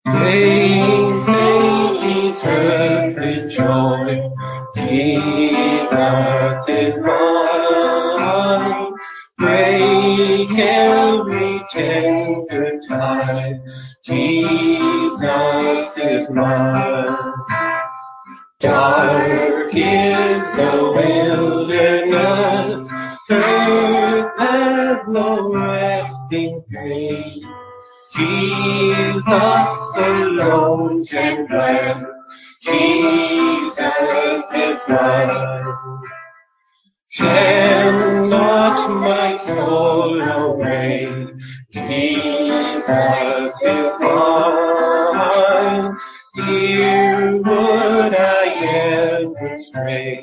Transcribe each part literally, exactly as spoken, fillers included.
Faith may turn with joy. Jesus is mine. Break every tender tie. Jesus is mine. Dark is the wilderness, earth has no resting place. Jesus alone can bless. Jesus is mine. Tempt not my soul away. Jesus is mine. Here would I ever stray.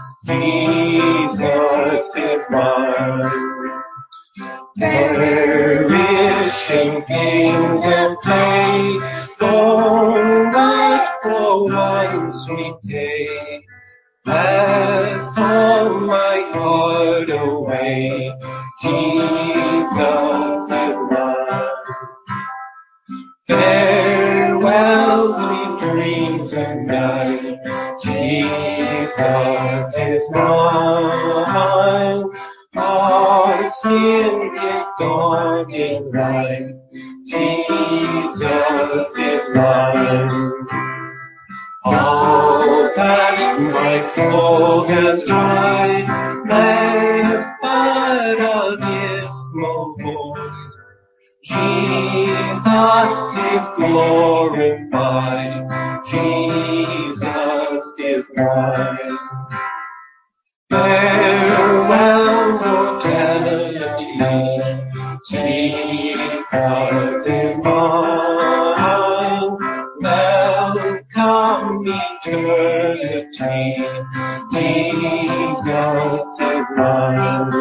Jesus is mine. Perishing pains and play, oh, but for one sweet day, pass all my heart away. Jesus is mine. Farewell, sweet dreams of night. Jesus is mine. Our sin is dawning light. Jesus is mine. All that my soul has tried left but a dismal void. Jesus is glorified. Jesus is mine. Farewell, mortality. Jesus is mine. Welcome eternity. Jesus is mine.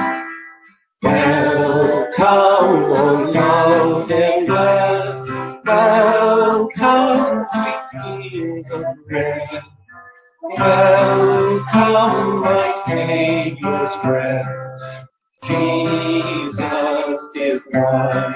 Welcome, O loved and blessed. Welcome, sweet scenes of rest. Welcome, my Savior's breast. Jesus is mine.